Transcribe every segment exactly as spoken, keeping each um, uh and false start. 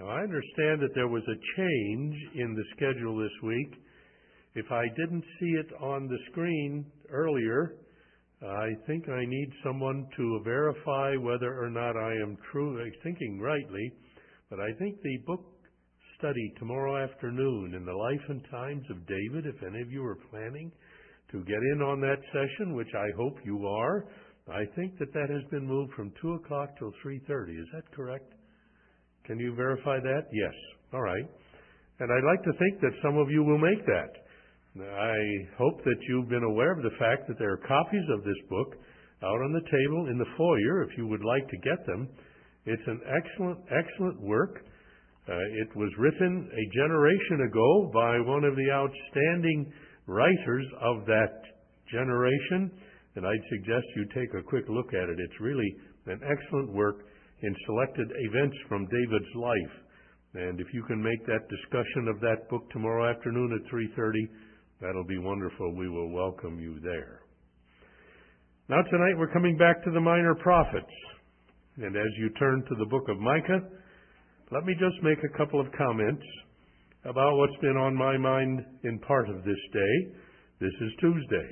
Now, I understand that there was a change in the schedule this week. If I didn't see it on the screen earlier, I think I need someone to verify whether or not I am truly thinking rightly, but I think the book study tomorrow afternoon in the life and times of David, if any of you are planning to get in on that session, which I hope you are, I think that that has been moved from two o'clock till three thirty. Is that correct? Can you verify that? Yes. All right. And I'd like to think that some of you will make that. I hope that you've been aware of the fact that there are copies of this book out on the table in the foyer if you would like to get them. It's an excellent, excellent work. Uh, it was written a generation ago by one of the outstanding writers of that generation, and I'd suggest you take a quick look at it. It's really an excellent work in selected events from David's life. And if you can make that discussion of that book tomorrow afternoon at three thirty, that'll be wonderful. We will welcome you there. Now tonight we're coming back to the minor prophets. And as you turn to the book of Micah, let me just make a couple of comments about what's been on my mind in part of this day. This is Tuesday.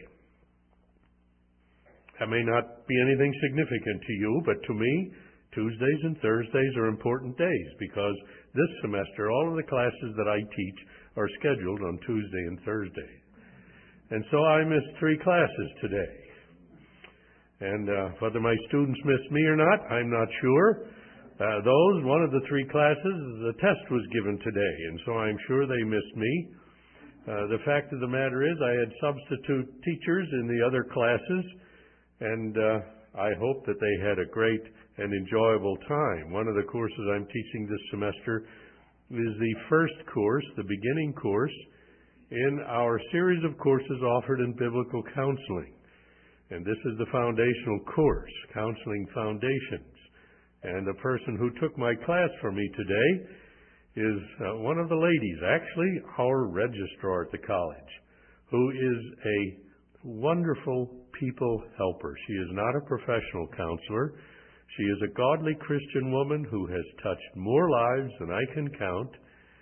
That may not be anything significant to you, but to me, Tuesdays and Thursdays are important days because this semester all of the classes that I teach are scheduled on Tuesday and Thursday. And so I missed three classes today. And uh, whether my students missed me or not, I'm not sure. Uh, those, one of the three classes, the test was given today, and so I'm sure they missed me. Uh, the fact of the matter is I had substitute teachers in the other classes, and uh, I hope that they had a great and enjoyable time. One of the courses I'm teaching this semester is the first course, the beginning course, in our series of courses offered in biblical counseling. And this is the foundational course, Counseling Foundations. And the person who took my class for me today is uh, one of the ladies, actually our registrar at the college, who is a wonderful people helper. She is not a professional counselor. She is a godly Christian woman who has touched more lives than I can count.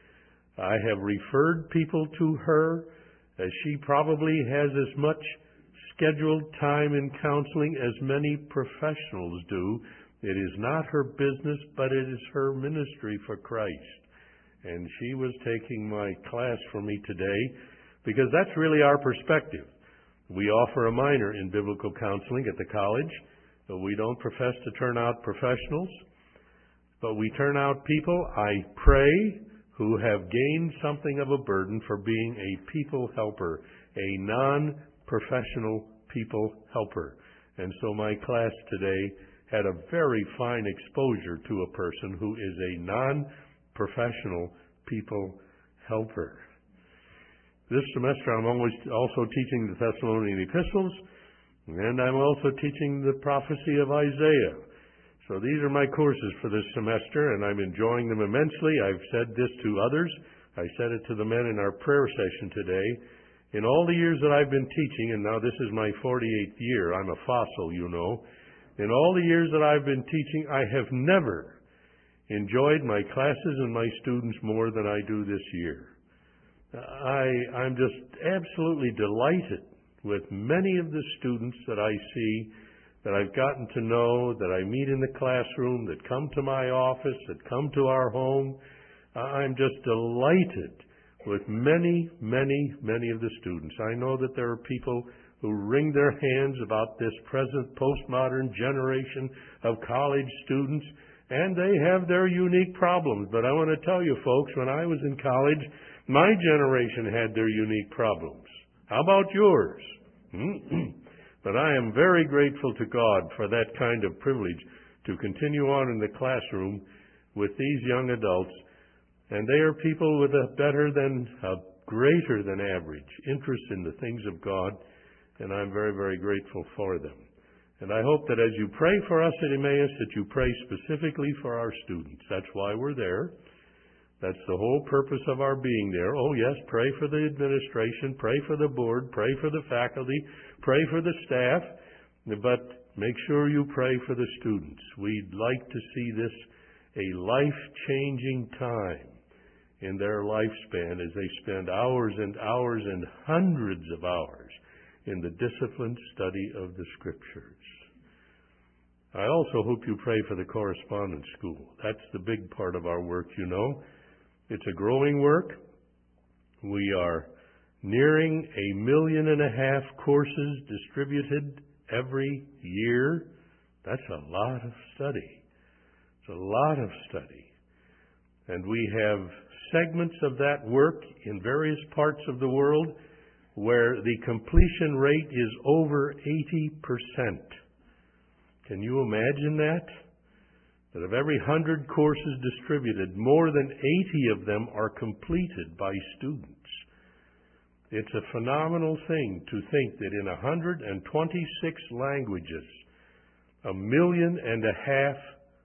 I have referred people to her as she probably has as much scheduled time in counseling as many professionals do. It is not her business, but it is her ministry for Christ. And she was taking my class for me today because that's really our perspective. We offer a minor in biblical counseling at the college. But we don't profess to turn out professionals, but we turn out people, I pray, who have gained something of a burden for being a people helper, a non-professional people helper. And so my class today had a very fine exposure to a person who is a non-professional people helper. This semester I'm always also teaching the Thessalonian epistles, and I'm also teaching the prophecy of Isaiah. So these are my courses for this semester, and I'm enjoying them immensely. I've said this to others. I said it to the men in our prayer session today. In all the years that I've been teaching, and now this is my forty-eighth year, I'm a fossil, you know. In all the years that I've been teaching, I have never enjoyed my classes and my students more than I do this year. I, I'm just absolutely delighted with many of the students that I see, that I've gotten to know, that I meet in the classroom, that come to my office, that come to our home. I'm just delighted with many, many, many of the students. I know that there are people who wring their hands about this present postmodern generation of college students, and they have their unique problems. But I want to tell you folks, when I was in college, my generation had their unique problems. How about yours? But I am very grateful to God for that kind of privilege to continue on in the classroom with these young adults. And they are people with a better than, a greater than average interest in the things of God. And I'm very, very grateful for them. And I hope that as you pray for us at Emmaus, that you pray specifically for our students. That's why we're there. That's the whole purpose of our being there. Oh, yes, pray for the administration, pray for the board, pray for the faculty, pray for the staff, but make sure you pray for the students. We'd like to see this a life-changing time in their lifespan as they spend hours and hours and hundreds of hours in the disciplined study of the Scriptures. I also hope you pray for the correspondence school. That's the big part of our work, you know. It's a growing work. We are nearing a million and a half courses distributed every year. That's a lot of study. It's a lot of study. And we have segments of that work in various parts of the world where the completion rate is over eighty percent. Can you imagine that? That of every hundred courses distributed, more than eighty of them are completed by students. It's a phenomenal thing to think that in one hundred twenty-six languages, a million and a half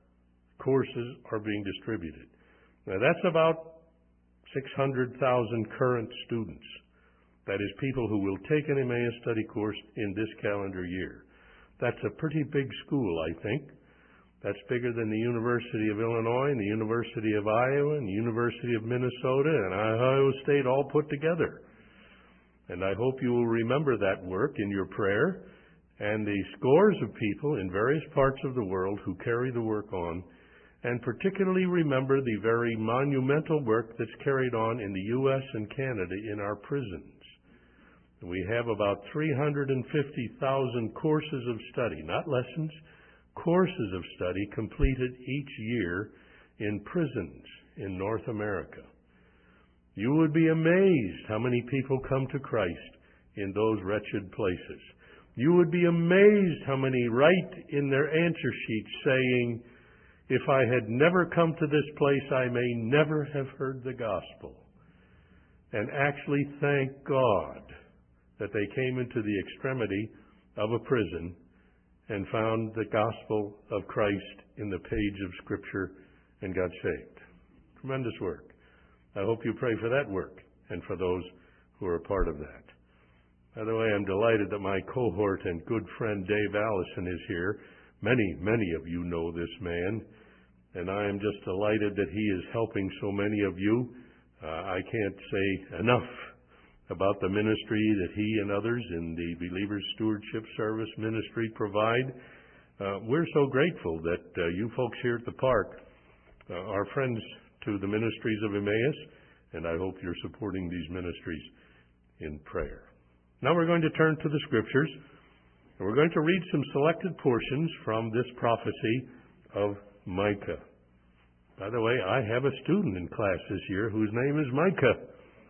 courses are being distributed. Now that's about six hundred thousand current students. That is, people who will take an Emmaus study course in this calendar year. That's a pretty big school, I think. That's bigger than the University of Illinois and the University of Iowa and the University of Minnesota and Ohio State all put together. And I hope you will remember that work in your prayer and the scores of people in various parts of the world who carry the work on, and particularly remember the very monumental work that's carried on in the U S and Canada in our prisons. We have about three hundred fifty thousand courses of study, not lessons, courses of study completed each year in prisons in North America. You would be amazed how many people come to Christ in those wretched places. You would be amazed how many write in their answer sheets saying, "If I had never come to this place, I may never have heard the gospel." And actually thank God that they came into the extremity of a prison and found the gospel of Christ in the page of Scripture and got saved. Tremendous work. I hope you pray for that work and for those who are a part of that. By the way, I'm delighted that my cohort and good friend Dave Allison is here. Many, many of you know this man, and I am just delighted that he is helping so many of you. Uh, I can't say enough about the ministry that he and others in the Believers Stewardship Service ministry provide. Uh, we're so grateful that uh, you folks here at the park uh, are friends to the ministries of Emmaus, and I hope you're supporting these ministries in prayer. Now we're going to turn to the Scriptures, and we're going to read some selected portions from this prophecy of Micah. By the way, I have a student in class this year whose name is Micah.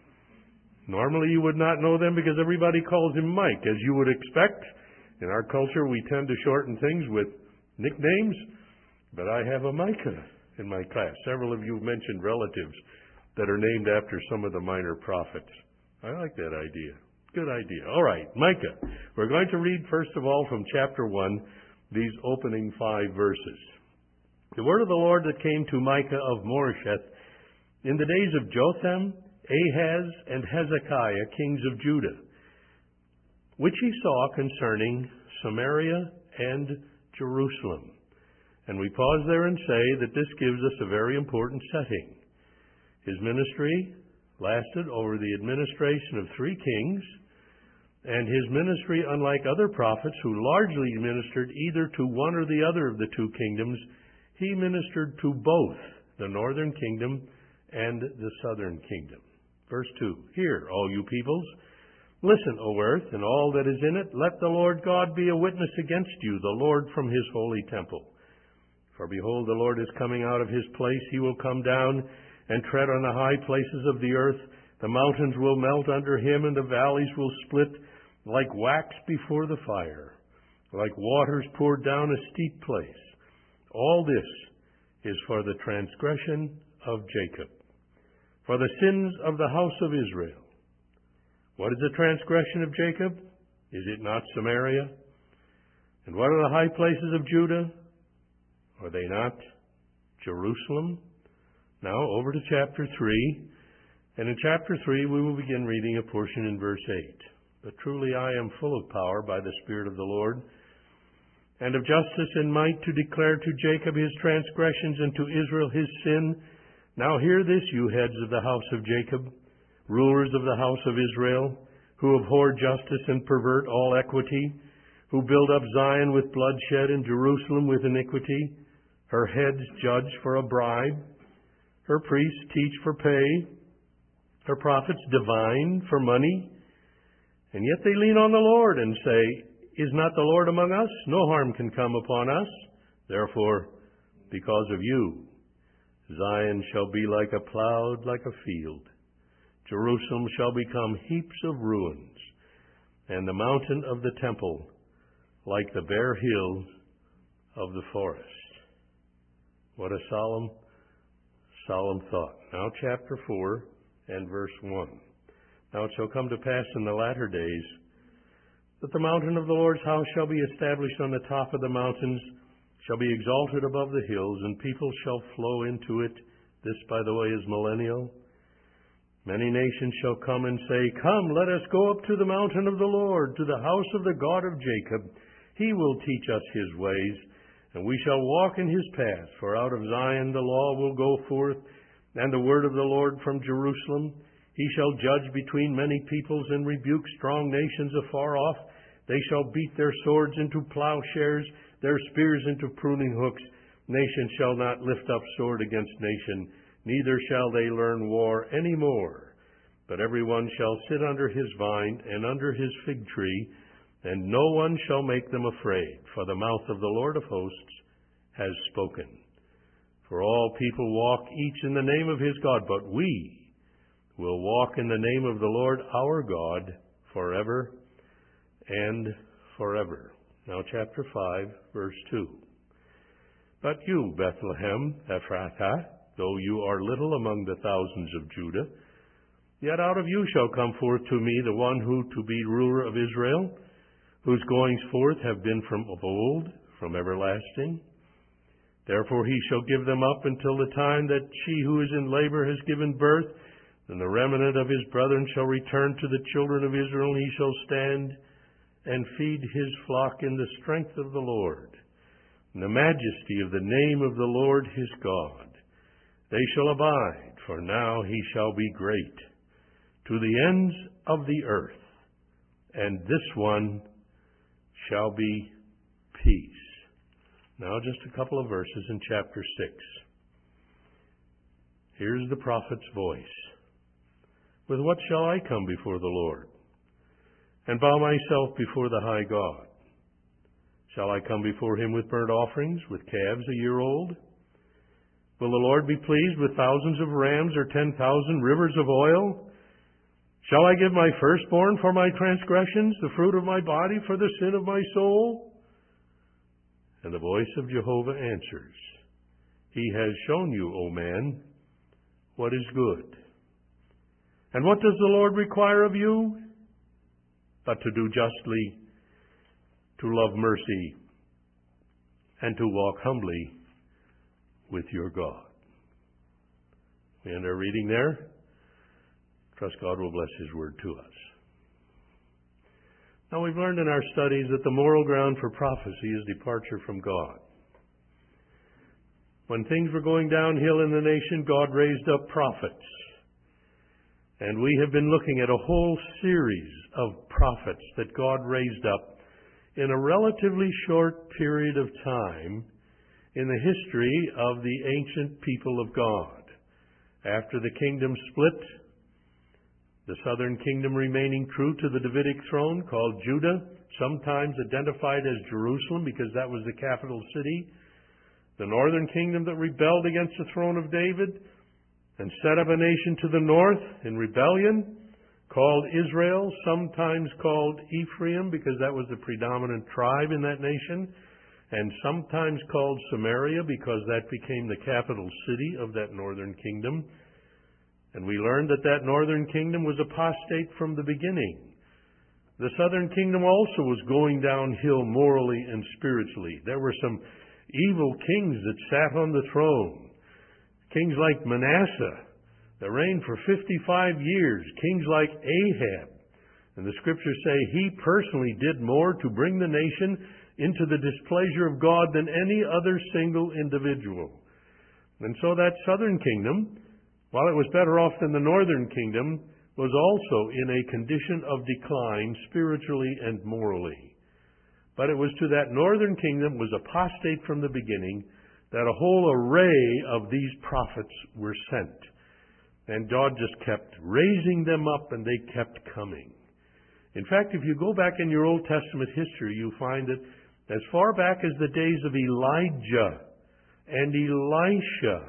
Normally you would not know them because everybody calls him Mike, as you would expect. In our culture, we tend to shorten things with nicknames, but I have a Micah in my class. Several of you have mentioned relatives that are named after some of the minor prophets. I like that idea. Good idea. All right, Micah. We're going to read, first of all, from chapter one, these opening five verses. The word of the Lord that came to Micah of Moresheth in the days of Jotham, Ahaz, and Hezekiah, kings of Judah, which he saw concerning Samaria and Jerusalem. And we pause there and say that this gives us a very important setting. His ministry lasted over the administration of three kings, and his ministry, unlike other prophets who largely ministered either to one or the other of the two kingdoms, he ministered to both the northern kingdom and the southern kingdom. Verse two, "Hear, all you peoples, listen, O earth, and all that is in it, let the Lord God be a witness against you, the Lord from his holy temple. For behold, the Lord is coming out of his place. He will come down and tread on the high places of the earth. The mountains will melt under him, and the valleys will split like wax before the fire, like waters poured down a steep place. All this is for the transgression of Jacob, for the sins of the house of Israel. What is the transgression of Jacob? Is it not Samaria? And what are the high places of Judah? Are they not Jerusalem?" Now over to chapter three. And in chapter three we will begin reading a portion in verse eight. "But truly I am full of power by the Spirit of the Lord. and of justice and might to declare to Jacob his transgressions and to Israel his sin. Now hear this, you heads of the house of Jacob, rulers of the house of Israel, who abhor justice and pervert all equity, who build up Zion with bloodshed and Jerusalem with iniquity. Her heads judge for a bribe, her priests teach for pay, her prophets divine for money. And yet they lean on the Lord and say, Is not the Lord among us? No harm can come upon us. Therefore, because of you, Zion shall be like a cloud, like a field. Jerusalem shall become heaps of ruins, and the mountain of the temple like the bare hills of the forest. What a solemn, solemn thought. Now chapter four and verse one. Now it shall come to pass in the latter days that the mountain of the Lord's house shall be established on the top of the mountains, shall be exalted above the hills, and people shall flow into it. This, by the way, is millennial. Many nations shall come and say, Come, let us go up to the mountain of the Lord, to the house of the God of Jacob. He will teach us his ways, and we shall walk in his paths. For out of Zion the law will go forth, and the word of the Lord from Jerusalem. He shall judge between many peoples and rebuke strong nations afar off. They shall beat their swords into plowshares, their spears into pruning hooks. Nation shall not lift up sword against nation, neither shall they learn war any more. But every one shall sit under his vine and under his fig tree, and no one shall make them afraid, for the mouth of the Lord of hosts has spoken. For all people walk each in the name of his God, but we will walk in the name of the Lord our God forever and forever. Now chapter five, verse two. But you, Bethlehem Ephrathah, though you are little among the thousands of Judah, yet out of you shall come forth to me the one who to be ruler of Israel, whose goings forth have been from of old, from everlasting. Therefore he shall give them up until the time that she who is in labor has given birth, and the remnant of his brethren shall return to the children of Israel, and he shall stand and feed his flock in the strength of the Lord, in the majesty of the name of the Lord his God. They shall abide, for now he shall be great, to the ends of the earth, and this one shall be peace. Now just a couple of verses in chapter six. Here's the prophet's voice. With what shall I come before the Lord, and bow myself before the high God? Shall I come before him with burnt offerings, with calves a year old? Will the Lord be pleased with thousands of rams or ten thousand rivers of oil? Shall I give my firstborn for my transgressions, the fruit of my body for the sin of my soul? And the voice of Jehovah answers, He has shown you, O man, what is good. And what does the Lord require of you? But to do justly, to love mercy, and to walk humbly with your God. We end our reading there. Trust God will bless his word to us. Now we've learned in our studies that the moral ground for prophecy is departure from God. When things were going downhill in the nation, God raised up prophets. And we have been looking at a whole series of prophets that God raised up in a relatively short period of time in the history of the ancient people of God. After the kingdom split, the southern kingdom remaining true to the Davidic throne, called Judah, sometimes identified as Jerusalem because that was the capital city. The northern kingdom that rebelled against the throne of David and set up a nation to the north in rebellion, called Israel, sometimes called Ephraim because that was the predominant tribe in that nation, and sometimes called Samaria because that became the capital city of that northern kingdom. And we learned that that northern kingdom was apostate from the beginning. The southern kingdom also was going downhill morally and spiritually. There were some evil kings that sat on the throne. Kings like Manasseh, that reigned for fifty-five years. Kings like Ahab. And the scriptures say he personally did more to bring the nation into the displeasure of God than any other single individual. And so that southern kingdom, while it was better off than the northern kingdom, was also in a condition of decline spiritually and morally. But it was to that northern kingdom, was apostate from the beginning, that a whole array of these prophets were sent. And God just kept raising them up, and they kept coming. In fact, if you go back in your Old Testament history, you find that as far back as the days of Elijah and Elisha,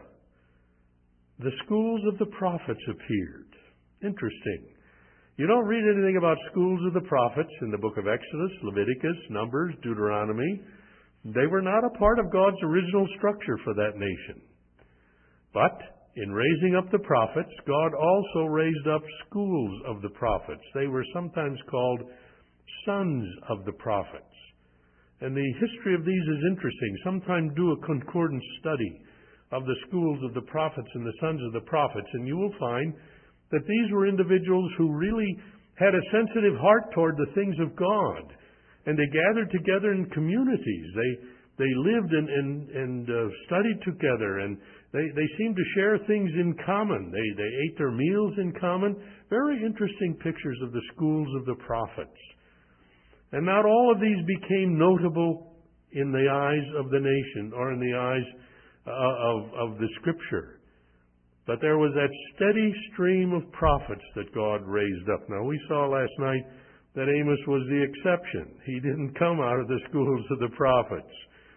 the schools of the prophets appeared. Interesting. You don't read anything about schools of the prophets in the book of Exodus, Leviticus, Numbers, Deuteronomy. They were not a part of God's original structure for that nation. But in raising up the prophets, God also raised up schools of the prophets. They were sometimes called sons of the prophets. And the history of these is interesting. Sometimes do a concordant study of the schools of the prophets and the sons of the prophets, and you will find that these were individuals who really had a sensitive heart toward the things of God. And they gathered together in communities. They they lived and, and, and uh, studied together, and they, they seemed to share things in common. They, they ate their meals in common. Very interesting pictures of the schools of the prophets. And not all of these became notable in the eyes of the nation or in the eyes uh, of, of the Scripture. But there was that steady stream of prophets that God raised up. Now, we saw last night that Amos was the exception. He didn't come out of the schools of the prophets.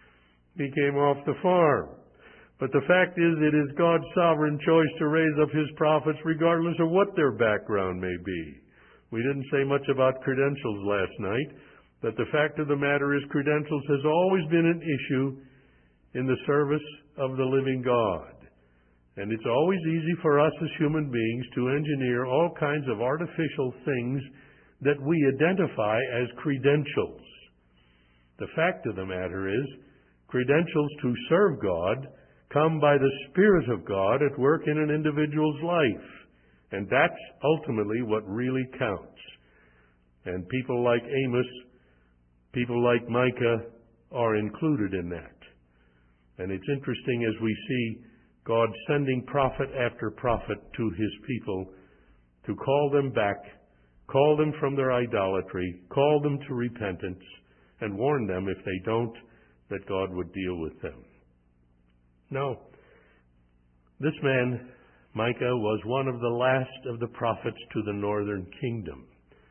He came off the farm. But the fact is, it is God's sovereign choice to raise up His prophets regardless of what their background may be. We didn't say much about credentials last night, but the fact of the matter is credentials has always been an issue in the service of the living God. And it's always easy for us as human beings to engineer all kinds of artificial things that we identify as credentials. The fact of the matter is, credentials to serve God come by the Spirit of God at work in an individual's life. And that's ultimately what really counts. And people like Amos, people like Micah are included in that. And it's interesting as we see God sending prophet after prophet to His people to call them back, call them from their idolatry, call them to repentance, and warn them, if they don't, that God would deal with them. Now, this man, Micah, was one of the last of the prophets to the northern kingdom.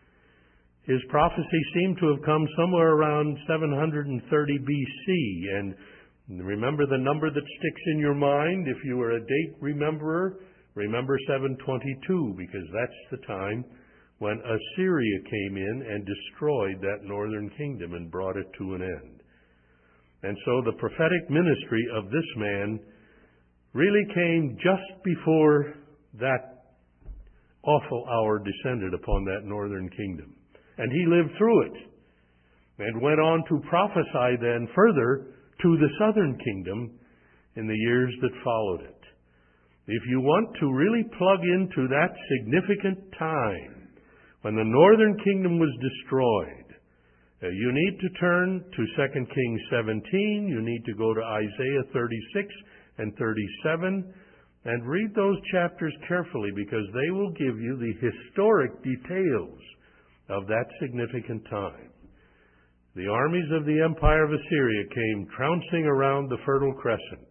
His prophecy seemed to have come somewhere around seven hundred thirty B C, and remember the number that sticks in your mind. If you are a date rememberer, remember seven twenty-two, because that's the time when Assyria came in and destroyed that northern kingdom and brought it to an end. And so the prophetic ministry of this man really came just before that awful hour descended upon that northern kingdom. And he lived through it and went on to prophesy then further to the southern kingdom in the years that followed it. If you want to really plug into that significant time when the northern kingdom was destroyed, uh, you need to turn to Second Kings seventeen, you need to go to Isaiah thirty-six and thirty-seven, and read those chapters carefully, because they will give you the historic details of that significant time. The armies of the empire of Assyria came trouncing around the Fertile Crescent.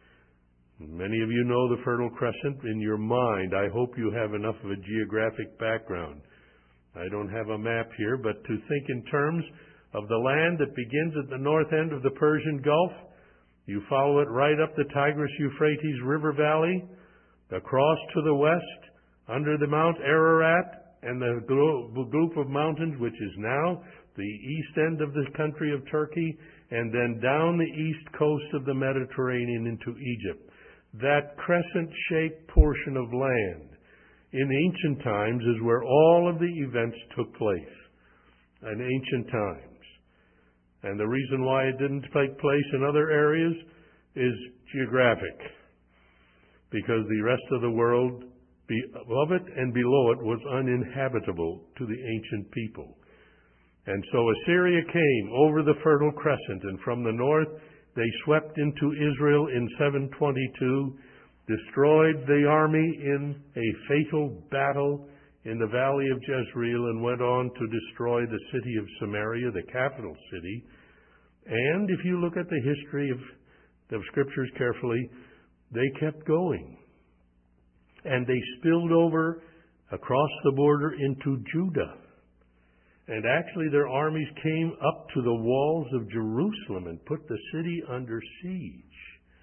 Many of you know the Fertile Crescent in your mind. I hope you have enough of a geographic background. I don't have a map here, but to think in terms of the land that begins at the north end of the Persian Gulf, you follow it right up the Tigris-Euphrates River Valley, across to the west, under the Mount Ararat, and the group of mountains which is now the east end of the country of Turkey, and then down the east coast of the Mediterranean into Egypt. That crescent-shaped portion of land in ancient times is where all of the events took place, in ancient times. And the reason why it didn't take place in other areas is geographic, because the rest of the world above it and below it was uninhabitable to the ancient people. And so Assyria came over the Fertile Crescent, and from the north they swept into Israel in seven twenty-two, destroyed the army in a fatal battle in the valley of Jezreel, and went on to destroy the city of Samaria, the capital city. And if you look at the history of the Scriptures carefully, they kept going. And they spilled over across the border into Judah. And actually their armies came up to the walls of Jerusalem and put the city under siege.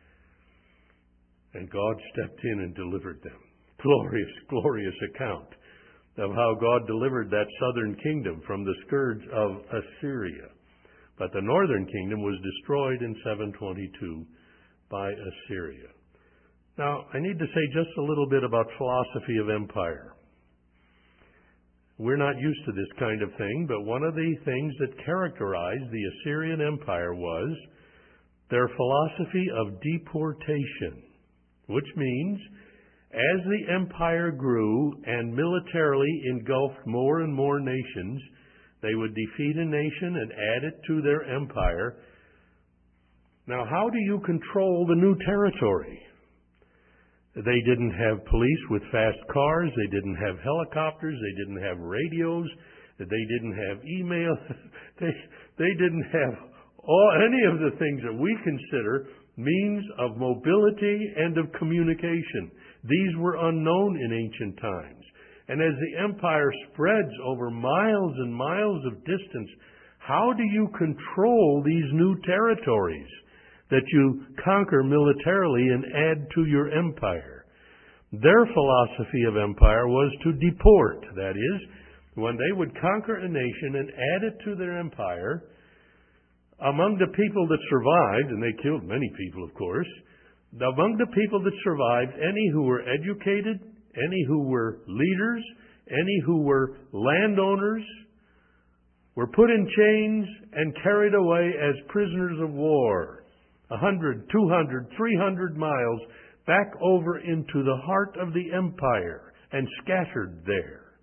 And God stepped in and delivered them. Glorious, glorious account of how God delivered that southern kingdom from the scourge of Assyria. But the northern kingdom was destroyed in seven twenty-two by Assyria. Now, I need to say just a little bit about philosophy of empire. We're not used to this kind of thing, but one of the things that characterized the Assyrian Empire was their philosophy of deportation, which means as the empire grew and militarily engulfed more and more nations, they would defeat a nation and add it to their empire. Now, how do you control the new territory? They didn't have police with fast cars. They didn't have helicopters. They didn't have radios. They didn't have email. they, they didn't have all, any of the things that we consider means of mobility and of communication. These were unknown in ancient times. And as the empire spreads over miles and miles of distance, how do you control these new territories that you conquer militarily and add to your empire? Their philosophy of empire was to deport. That is, when they would conquer a nation and add it to their empire, among the people that survived, and they killed many people, of course, among the people that survived, any who were educated, any who were leaders, any who were landowners, were put in chains and carried away as prisoners of war. A hundred, two hundred, three hundred miles back over into the heart of the empire and scattered there.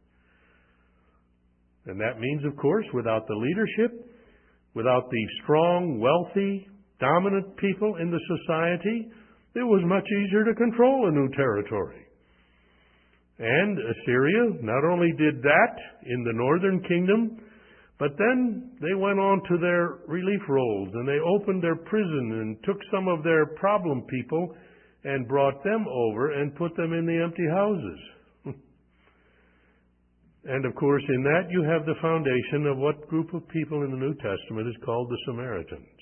And that means, of course, without the leadership, without the strong, wealthy, dominant people in the society, it was much easier to control a new territory. And Assyria not only did that in the northern kingdom, but then they went on to their relief rolls and they opened their prison and took some of their problem people and brought them over and put them in the empty houses. And of course, in that you have the foundation of what group of people in the New Testament is called the Samaritans.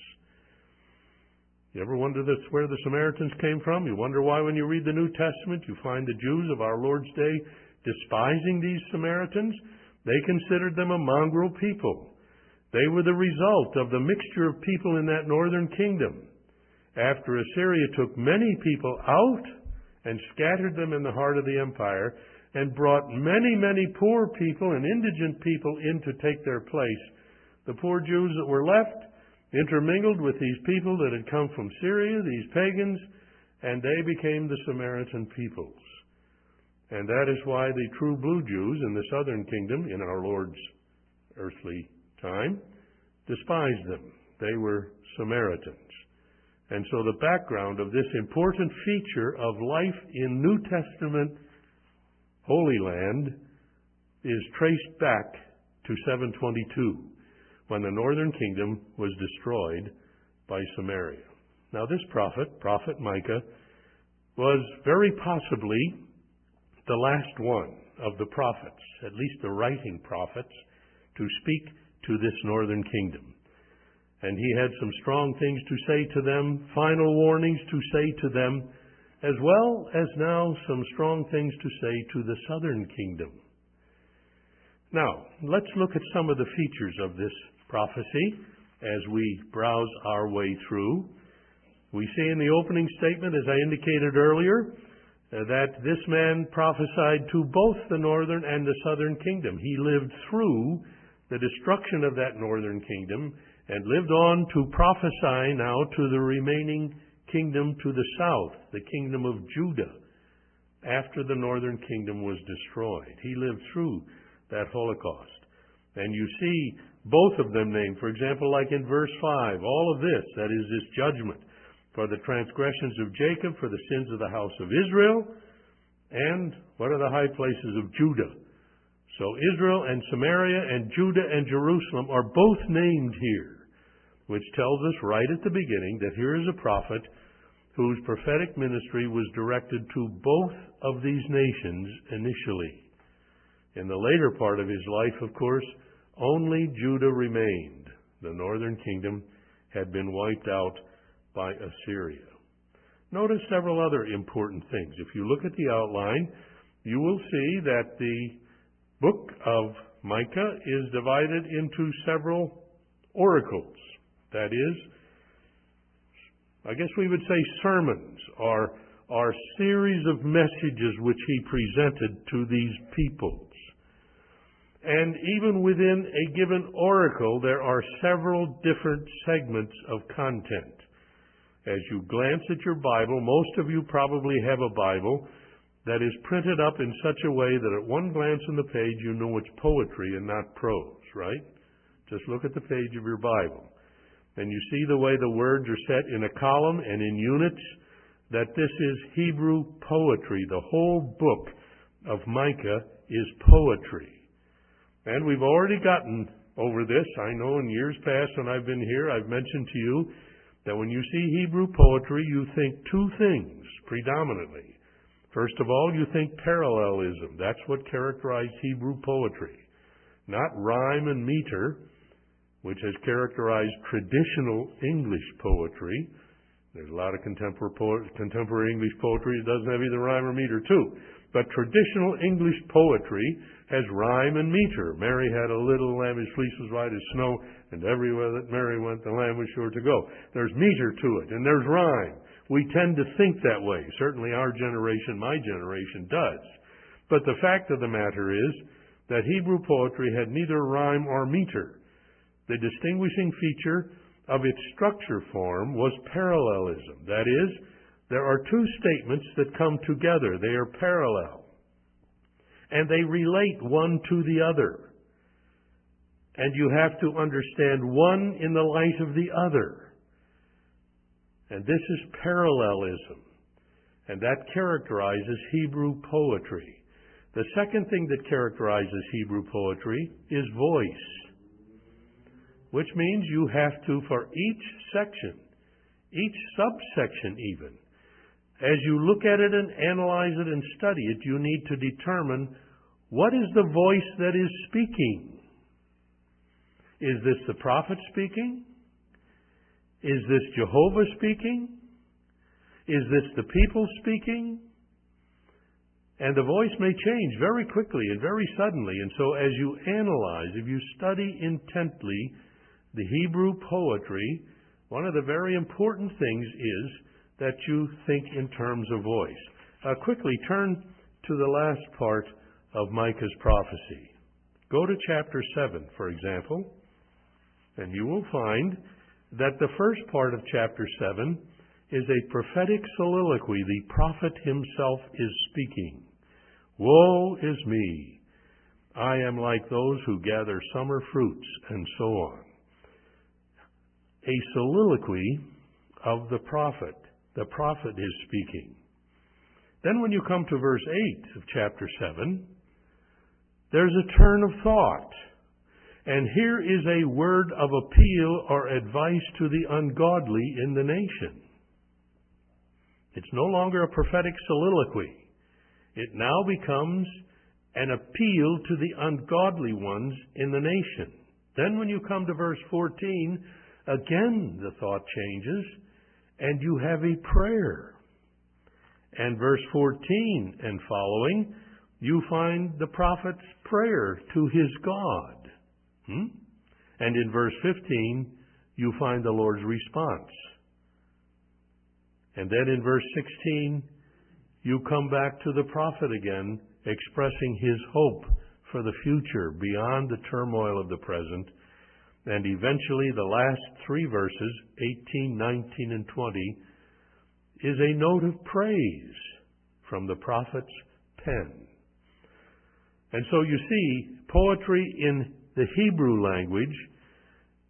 You ever wonder this, where the Samaritans came from? You wonder why when you read the New Testament you find the Jews of our Lord's day despising these Samaritans? They considered them a mongrel people. They were the result of the mixture of people in that northern kingdom. After Assyria took many people out and scattered them in the heart of the empire and brought many, many poor people and indigent people in to take their place, the poor Jews that were left intermingled with these people that had come from Syria, these pagans, and they became the Samaritan peoples. And that is why the true blue Jews in the southern kingdom, in our Lord's earthly time, despised them. They were Samaritans. And so the background of this important feature of life in New Testament Holy Land is traced back to seven twenty-two, when the northern kingdom was destroyed by Samaria. Now this prophet, Prophet Micah, was very possibly the last one of the prophets, at least the writing prophets, to speak to this northern kingdom. And he had some strong things to say to them, final warnings to say to them, as well as now some strong things to say to the southern kingdom. Now, let's look at some of the features of this prophecy as we browse our way through. We see in the opening statement, as I indicated earlier, uh, that this man prophesied to both the northern and the southern kingdom. He lived through the destruction of that northern kingdom and lived on to prophesy now to the remaining kingdom to the south, the kingdom of Judah, after the northern kingdom was destroyed. He lived through that Holocaust. And you see Both of them named, for example, like in verse five, all of this, that is this judgment for the transgressions of Jacob, for the sins of the house of Israel, and what are the high places of Judah? So Israel and Samaria and Judah and Jerusalem are both named here, which tells us right at the beginning that here is a prophet whose prophetic ministry was directed to both of these nations initially. In the later part of his life, of course, only Judah remained. The northern kingdom had been wiped out by Assyria. Notice several other important things. If you look at the outline, you will see that the book of Micah is divided into several oracles. That is, I guess we would say sermons, or, or series of messages which he presented to these peoples. And even within a given oracle, there are several different segments of content. As you glance at your Bible, most of you probably have a Bible that is printed up in such a way that at one glance on the page you know it's poetry and not prose, right? Just look at the page of your Bible. And you see the way the words are set in a column and in units, that this is Hebrew poetry. The whole book of Micah is poetry. And we've already gotten over this. I know in years past when I've been here, I've mentioned to you that when you see Hebrew poetry, you think two things predominantly. First of all, you think parallelism. That's what characterized Hebrew poetry. Not rhyme and meter, which has characterized traditional English poetry. There's a lot of contemporary, po- contemporary English poetry that doesn't have either rhyme or meter too. But traditional English poetry has rhyme and meter. Mary had a little lamb, his fleece was white as snow, and everywhere that Mary went, the lamb was sure to go. There's meter to it, and there's rhyme. We tend to think that way. Certainly our generation, my generation, does. But the fact of the matter is that Hebrew poetry had neither rhyme or meter. The distinguishing feature of its structure form was parallelism. That is, there are two statements that come together. They are parallel. And they relate one to the other. And you have to understand one in the light of the other. And this is parallelism. And that characterizes Hebrew poetry. The second thing that characterizes Hebrew poetry is voice, which means you have to, for each section, each subsection even, as you look at it and analyze it and study it, you need to determine what is the voice that is speaking. Is this the prophet speaking? Is this Jehovah speaking? Is this the people speaking? And the voice may change very quickly and very suddenly. And so as you analyze, if you study intently the Hebrew poetry, one of the very important things is that you think in terms of voice. Uh, quickly turn to the last part of Micah's prophecy. Go to chapter seven, for example, and you will find that the first part of chapter seven is a prophetic soliloquy. The prophet himself is speaking. Woe is me! I am like those who gather summer fruits, and so on. A soliloquy of the prophet. The prophet is speaking. Then when you come to verse eight of chapter seven, there's a turn of thought. And here is a word of appeal or advice to the ungodly in the nation. It's no longer a prophetic soliloquy. It now becomes an appeal to the ungodly ones in the nation. Then when you come to verse fourteen, again the thought changes, and you have a prayer. And verse fourteen and following, you find the prophet's prayer to his God. Hmm? And in verse fifteen, you find the Lord's response. And then in verse sixteen, you come back to the prophet again, expressing his hope for the future beyond the turmoil of the present. And eventually the last three verses, eighteen, nineteen, and twenty, is a note of praise from the prophet's pen. And so you see, poetry in the Hebrew language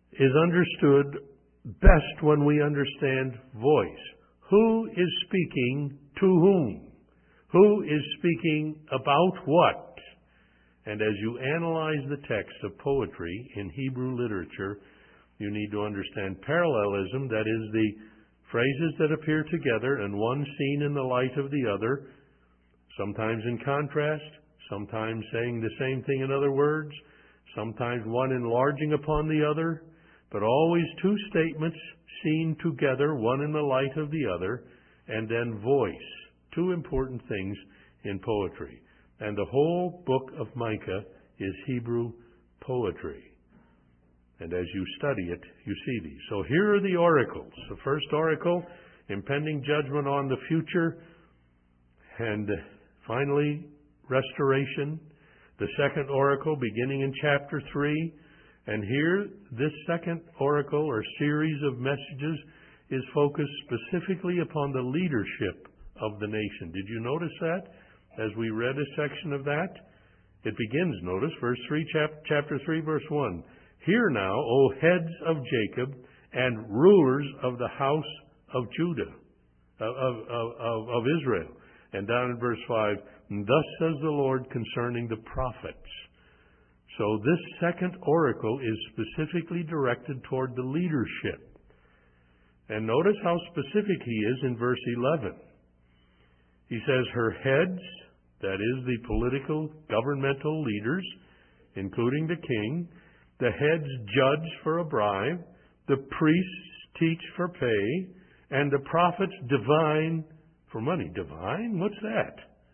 is understood best when we understand voice. Who is speaking to whom? Who is speaking about what? And as you analyze the text of poetry in Hebrew literature, you need to understand parallelism, that is, the phrases that appear together and one seen in the light of the other, sometimes in contrast, sometimes saying the same thing in other words, sometimes one enlarging upon the other, but always two statements seen together, one in the light of the other, and then voice. Two important things in poetry. And the whole book of Micah is Hebrew poetry. And as you study it, you see these. So here are the oracles. The first oracle, impending judgment on the future, and finally, restoration. The second oracle, beginning in chapter three. And here, this second oracle or series of messages is focused specifically upon the leadership of the nation. Did you notice that as we read a section of that? It begins, notice, verse three, chap- chapter three, verse one. Hear now, O heads of Jacob and rulers of the house of Judah, of, of, of, of Israel. And down in verse five, thus says the Lord concerning the prophets. So this second oracle is specifically directed toward the leadership. And notice how specific he is in verse eleven. He says, her heads, that is the political, governmental leaders, including the king, the heads judge for a bribe, the priests teach for pay, and the prophets divine for money. Divine? What's that?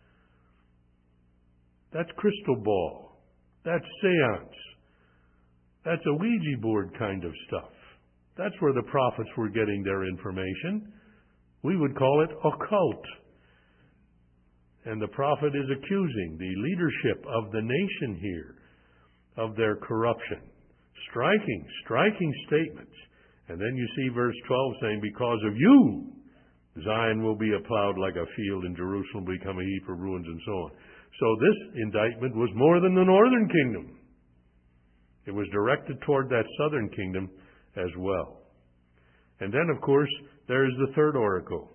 That's crystal ball. That's seance. That's a Ouija board kind of stuff. That's where the prophets were getting their information. We would call it occult. And the prophet is accusing the leadership of the nation here of their corruption. Striking, striking statements. And then you see verse twelve saying, because of you, Zion will be plowed like a field and Jerusalem will become a heap of ruins, and so on. So this indictment was more than the northern kingdom. It was directed toward that southern kingdom as well. And then, of course, there is the third oracle.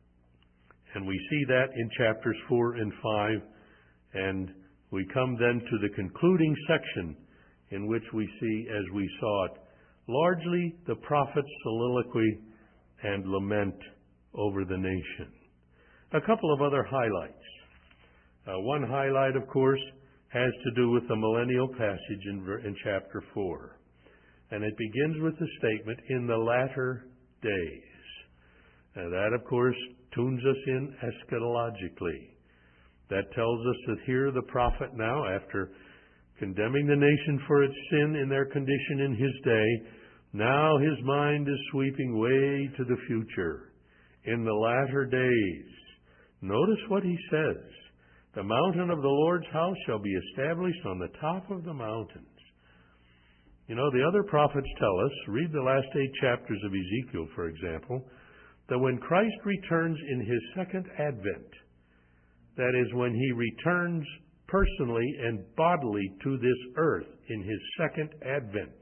And we see that in chapters four and five. And we come then to the concluding section in which we see, as we saw it, largely the prophet's soliloquy and lament over the nation. A couple of other highlights. Uh, one highlight, of course, has to do with the millennial passage in, in chapter four. And it begins with the statement, in the latter days. And that, of course, tunes us in eschatologically. That tells us that here the prophet now, after condemning the nation for its sin in their condition in his day, now his mind is sweeping way to the future. In the latter days. Notice what he says. The mountain of the Lord's house shall be established on the top of the mountains. You know, the other prophets tell us, read the last eight chapters of Ezekiel, for example, that when Christ returns in his second advent, that is, when he returns personally and bodily to this earth in his second advent,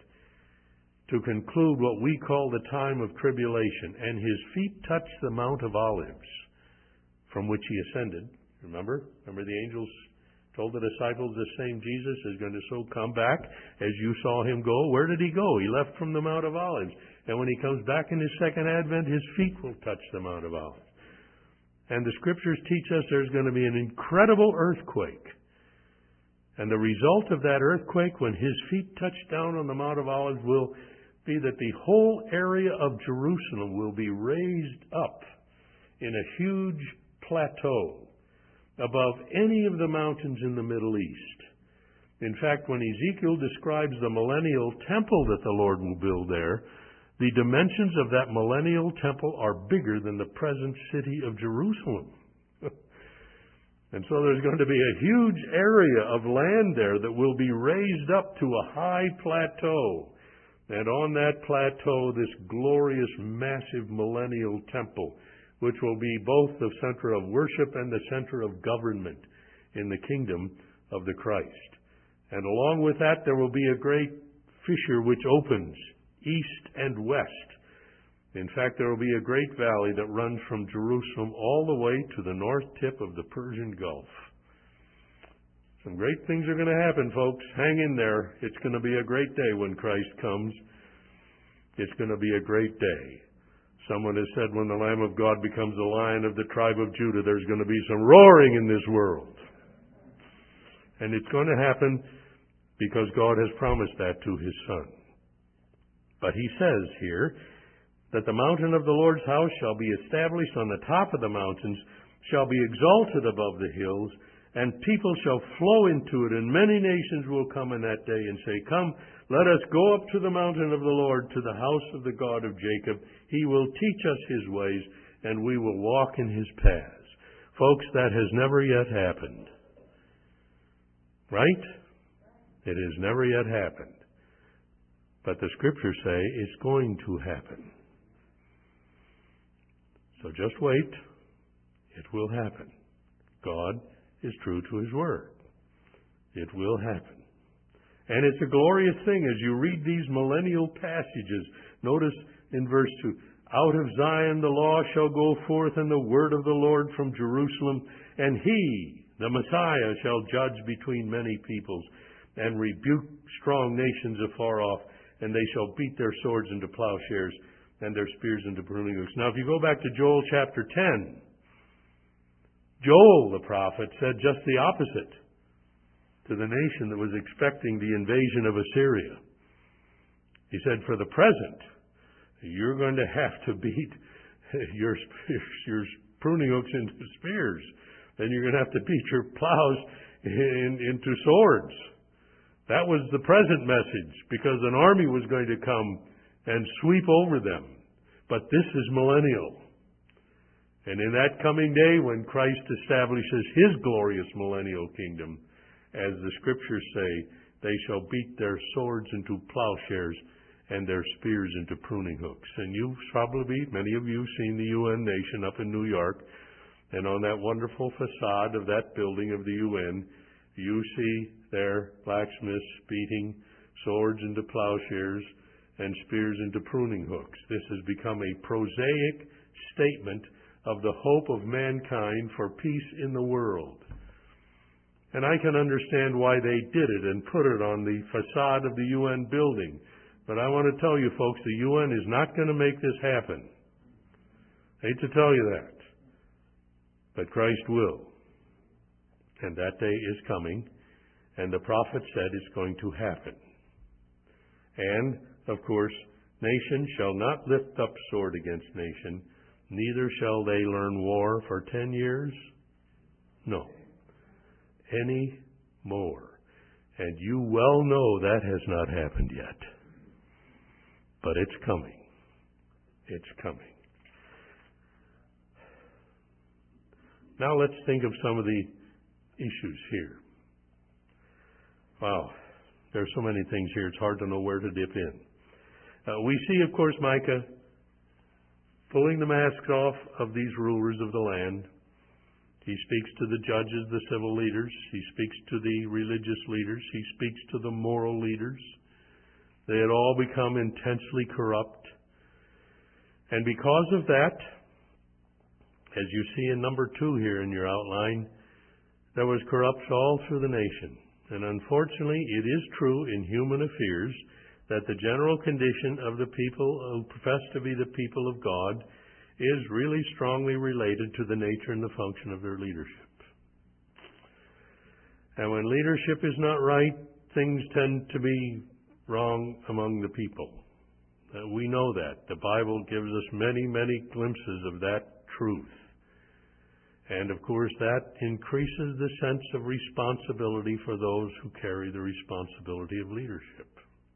to conclude what we call the time of tribulation, and his feet touch the Mount of Olives, from which he ascended. Remember? Remember the angels told the disciples the same Jesus is going to so come back as you saw him go. Where did he go? He left from the Mount of Olives. And when he comes back in his second advent, his feet will touch the Mount of Olives. And the scriptures teach us there's going to be an incredible earthquake. And the result of that earthquake, when his feet touch down on the Mount of Olives, will be that the whole area of Jerusalem will be raised up in a huge plateau above any of the mountains in the Middle East. In fact, when Ezekiel describes the millennial temple that the Lord will build there, the dimensions of that millennial temple are bigger than the present city of Jerusalem. And so there's going to be a huge area of land there that will be raised up to a high plateau. And on that plateau, this glorious, massive millennial temple, which will be both the center of worship and the center of government in the kingdom of the Christ. And along with that, there will be a great fissure which opens east and west. In fact, there will be a great valley that runs from Jerusalem all the way to the north tip of the Persian Gulf. Some great things are going to happen, folks. Hang in there. It's going to be a great day when Christ comes. It's going to be a great day. Someone has said when the Lamb of God becomes the Lion of the tribe of Judah, there's going to be some roaring in this world. And it's going to happen because God has promised that to His Son. But He says here that the mountain of the Lord's house shall be established on the top of the mountains, shall be exalted above the hills, and people shall flow into it, and many nations will come in that day and say, Come, let us go up to the mountain of the Lord, to the house of the God of Jacob. He will teach us His ways, and we will walk in His paths. Folks, that has never yet happened. Right? It has never yet happened. But the Scriptures say it's going to happen. So just wait. It will happen. God is true to His Word. It will happen. And it's a glorious thing as you read these millennial passages. Notice in verse two, Out of Zion the law shall go forth, and the word of the Lord from Jerusalem. And He, the Messiah, shall judge between many peoples, and rebuke strong nations afar off, and they shall beat their swords into plowshares, and their spears into pruning hooks. Now, if you go back to Joel chapter ten, Joel the prophet said just the opposite to the nation that was expecting the invasion of Assyria. He said, for the present, you're going to have to beat your, your pruning hooks into spears. Then you're going to have to beat your plows in, into swords. That was the present message, because an army was going to come and sweep over them. But this is millennial. And in that coming day, when Christ establishes His glorious millennial kingdom, as the Scriptures say, they shall beat their swords into plowshares and their spears into pruning hooks. And you've probably, many of you, seen the U N nation up in New York, and on that wonderful facade of that building of the U N, you see there blacksmiths beating swords into plowshares and spears into pruning hooks. This has become a prosaic statement of the hope of mankind for peace in the world. And I can understand why they did it and put it on the facade of the U N building. But I want to tell you folks, the U N is not going to make this happen. I hate to tell you that. But Christ will. And that day is coming. And the prophet said it's going to happen. And, of course, nation shall not lift up sword against nation, neither shall they learn war for ten years. No. Any more. And you well know that has not happened yet. But it's coming. It's coming. Now let's think of some of the issues here. Wow. There are so many things here, it's hard to know where to dip in. Uh, we see, of course, Micah pulling the masks off of these rulers of the land. He speaks to the judges, the civil leaders. He speaks to the religious leaders. He speaks to the moral leaders. They had all become intensely corrupt. And because of that, as you see in number two here in your outline, there was corruption all through the nation. And unfortunately, it is true in human affairs that the general condition of the people who profess to be the people of God is really strongly related to the nature and the function of their leadership. And when leadership is not right, things tend to be wrong among the people. Uh, we know that. The Bible gives us many, many glimpses of that truth. And of course, that increases the sense of responsibility for those who carry the responsibility of leadership.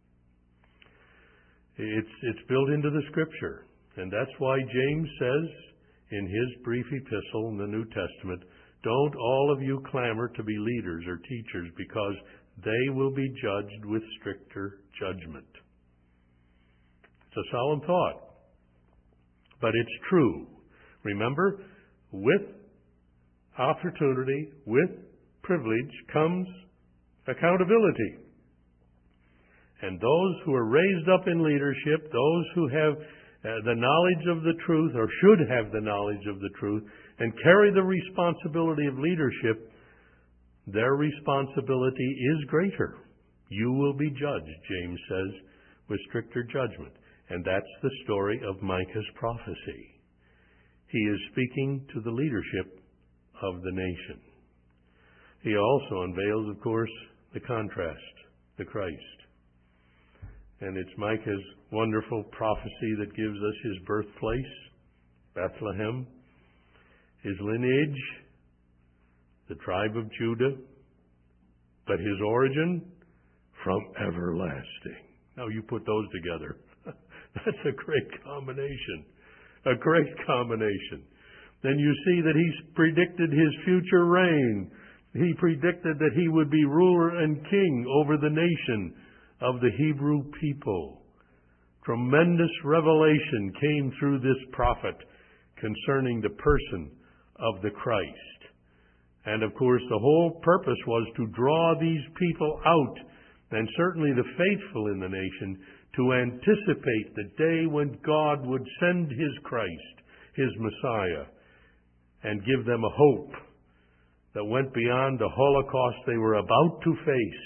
It's, it's built into the Scripture. And that's why James says in his brief epistle in the New Testament, don't all of you clamor to be leaders or teachers, because they will be judged with stricter judgment. It's a solemn thought. But it's true. Remember, with opportunity, with privilege, comes accountability. And those who are raised up in leadership, those who have uh, the knowledge of the truth, or should have the knowledge of the truth, and carry the responsibility of leadership, their responsibility is greater. You will be judged, James says, with stricter judgment. And that's the story of Micah's prophecy. He is speaking to the leadership of the nation. He also unveils, of course, the contrast, the Christ. And it's Micah's wonderful prophecy that gives us his birthplace, Bethlehem, his lineage, the tribe of Judah, but his origin, from everlasting. Now you put those together. That's a great combination. A great combination. Then you see that he's predicted his future reign. He predicted that he would be ruler and king over the nation of the Hebrew people. Tremendous revelation came through this prophet concerning the person of the Christ. And of course, the whole purpose was to draw these people out, and certainly the faithful in the nation, to anticipate the day when God would send his Christ, his Messiah, and give them a hope that went beyond the Holocaust they were about to face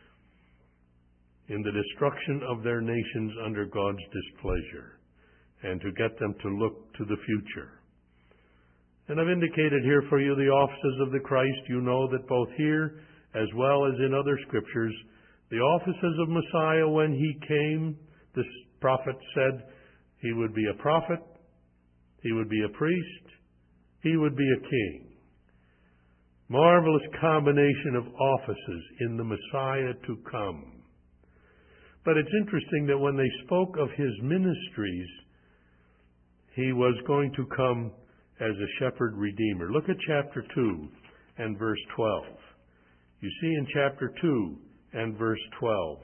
in the destruction of their nations under God's displeasure, and to get them to look to the future. And I've indicated here for you the offices of the Christ. You know that both here, as well as in other scriptures, the offices of Messiah, when he came, this prophet said he would be a prophet, he would be a priest, he would be a king. Marvelous combination of offices in the Messiah to come. But it's interesting that when they spoke of his ministries, he was going to come as a shepherd redeemer. Look at chapter two and verse twelve. You see in chapter two and verse twelve,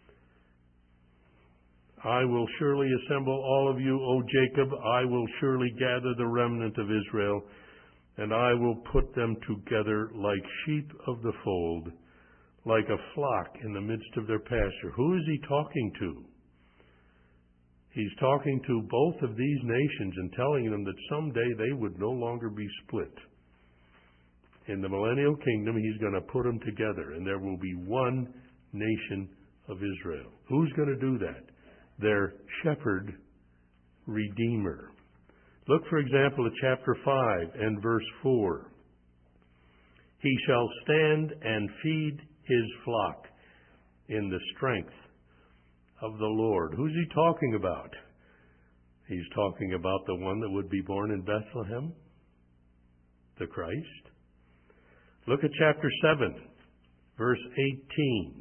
I will surely assemble all of you, O Jacob. I will surely gather the remnant of Israel, and I will put them together like sheep of the fold, like a flock in the midst of their pasture. Who is he talking to? He's talking to both of these nations and telling them that someday they would no longer be split. In the millennial kingdom, he's going to put them together, and there will be one nation of Israel. Who's going to do that? Their shepherd redeemer. Look, for example, at chapter five and verse four. He shall stand and feed his flock in the strength of the Lord. Who's he talking about? He's talking about the one that would be born in Bethlehem, the Christ. Look at chapter seven, verse eighteen.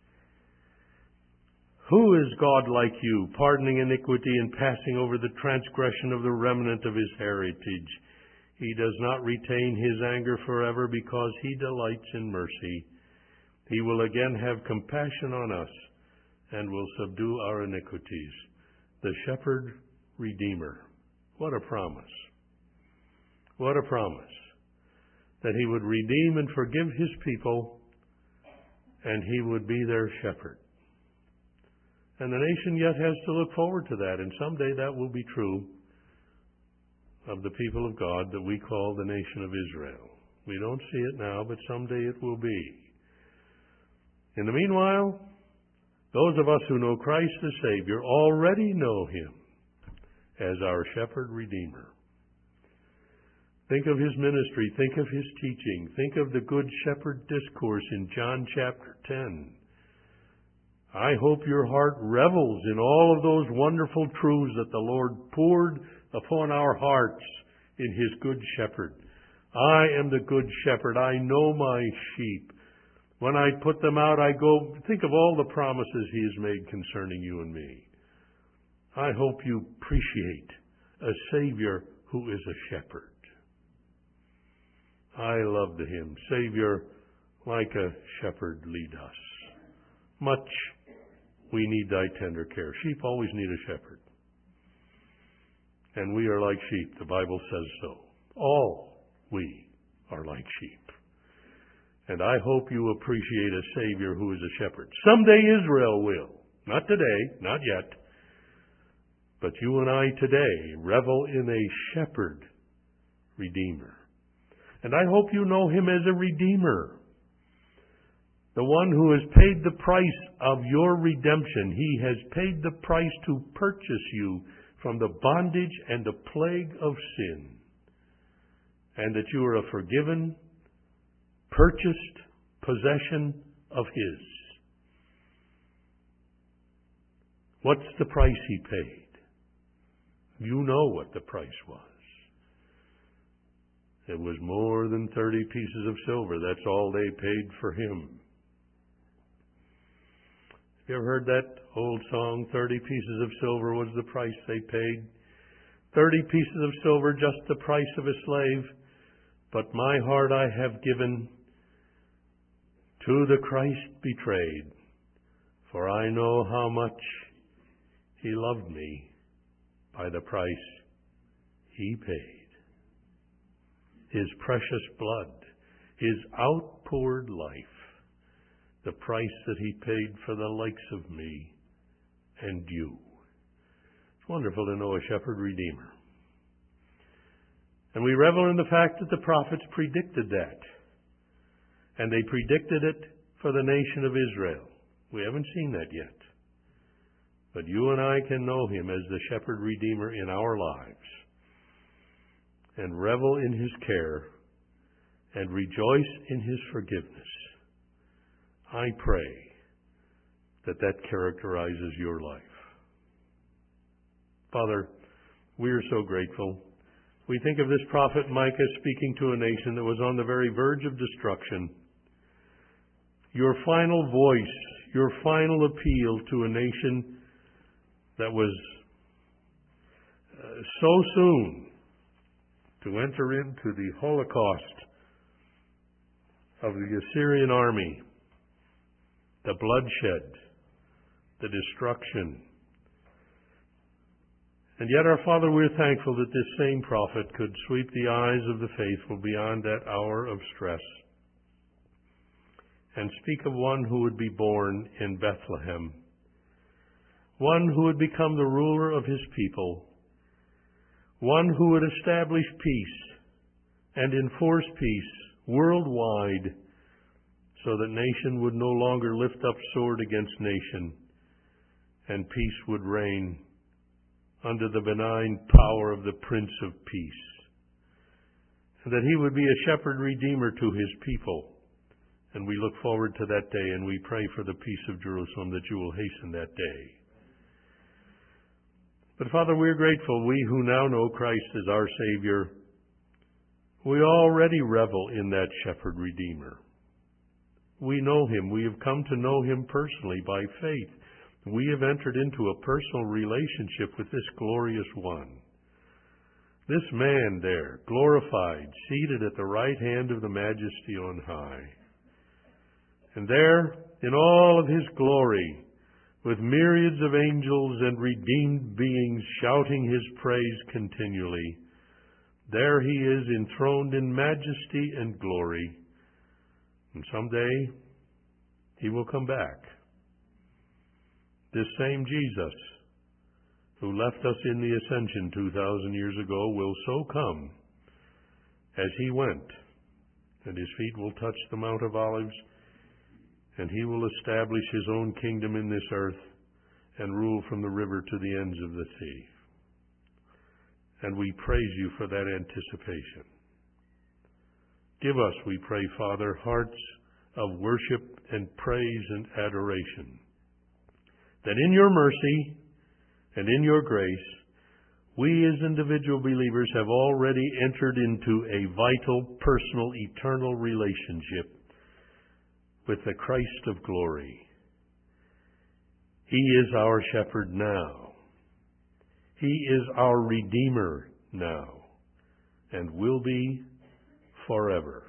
Who is God like you, pardoning iniquity and passing over the transgression of the remnant of his heritage? He does not retain his anger forever, because he delights in mercy. He will again have compassion on us and will subdue our iniquities. The shepherd redeemer. What a promise. What a promise. That he would redeem and forgive his people, and he would be their shepherd. And the nation yet has to look forward to that, and someday that will be true of the people of God that we call the nation of Israel. We don't see it now, but someday it will be. In the meanwhile, those of us who know Christ as Savior already know him as our shepherd redeemer. Think of his ministry. Think of his teaching. Think of the Good Shepherd discourse in John chapter ten. I hope your heart revels in all of those wonderful truths that the Lord poured upon our hearts in his Good Shepherd. I am the Good Shepherd. I know my sheep. When I put them out, I go, think of all the promises he has made concerning you and me. I hope you appreciate a Savior who is a shepherd. I love the hymn, Savior, like a shepherd lead us. Much we need thy tender care. Sheep always need a shepherd. And we are like sheep. The Bible says so. All we are like sheep. And I hope you appreciate a Savior who is a shepherd. Someday Israel will. Not today, not yet. But you and I today revel in a shepherd redeemer. And I hope you know him as a redeemer. The one who has paid the price of your redemption. He has paid the price to purchase you from the bondage and the plague of sin. And that you are a forgiven, purchased possession of his. What's the price he paid? You know what the price was. It was more than thirty pieces of silver. That's all they paid for him. You ever heard that old song, thirty pieces of silver was the price they paid? thirty pieces of silver, just the price of a slave. But my heart I have given to the Christ betrayed. For I know how much he loved me by the price he paid. His precious blood, his outpoured life, the price that he paid for the likes of me and you. It's wonderful to know a shepherd redeemer. And we revel in the fact that the prophets predicted that. And they predicted it for the nation of Israel. We haven't seen that yet. But you and I can know him as the shepherd redeemer in our lives and revel in his care and rejoice in his forgiveness. I pray that that characterizes your life. Father, we are so grateful. We think of this prophet Micah speaking to a nation that was on the very verge of destruction. Your final voice, your final appeal to a nation that was uh, so soon to enter into the Holocaust of the Assyrian army, the bloodshed, the destruction. And yet, our Father, we're thankful that this same prophet could sweep the eyes of the faithful beyond that hour of stress and speak of one who would be born in Bethlehem, one who would become the ruler of his people, one who would establish peace and enforce peace worldwide so that nation would no longer lift up sword against nation and peace would reign under the benign power of the Prince of Peace, and that he would be a shepherd redeemer to his people. And we look forward to that day, and we pray for the peace of Jerusalem, that you will hasten that day. But Father, we're grateful, we who now know Christ as our Savior, we already revel in that shepherd redeemer. We know him. We have come to know him personally by faith. We have entered into a personal relationship with this glorious one. This man there, glorified, seated at the right hand of the Majesty on high. And there, in all of his glory, with myriads of angels and redeemed beings shouting his praise continually, there he is enthroned in majesty and glory. And someday, he will come back. This same Jesus, who left us in the ascension two thousand years ago, will so come as he went, and his feet will touch the Mount of Olives, and he will establish his own kingdom in this earth and rule from the river to the ends of the sea. And we praise you for that anticipation. Give us, we pray, Father, hearts of worship and praise and adoration, that in your mercy and in your grace, we as individual believers have already entered into a vital, personal, eternal relationship with the Christ of glory. He is our shepherd now. He is our Redeemer now, and will be forever.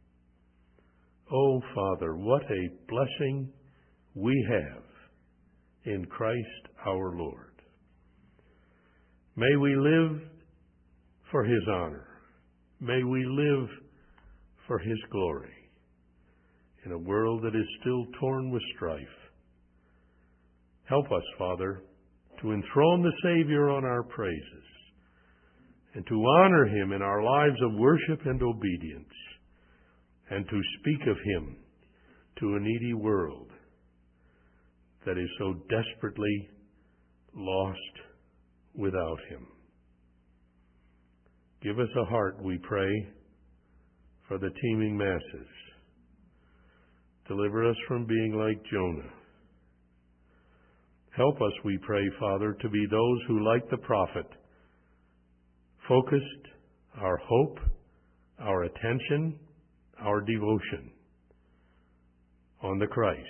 Oh, Father, what a blessing we have in Christ our Lord. May we live for his honor. May we live for his glory in a world that is still torn with strife. Help us, Father, to enthrone the Savior on our praises and to honor Him in our lives of worship and obedience, and to speak of Him to a needy world that is so desperately lost without Him. Give us a heart, we pray, for the teeming masses. Deliver us from being like Jonah. Help us, we pray, Father, to be those who, like the prophet, focused our hope, our attention, our devotion on the Christ,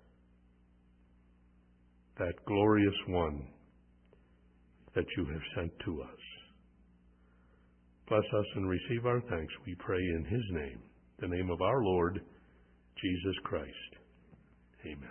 that glorious one that you have sent to us. Bless us and receive our thanks, we pray in His name, the name of our Lord, Jesus Christ. Amen.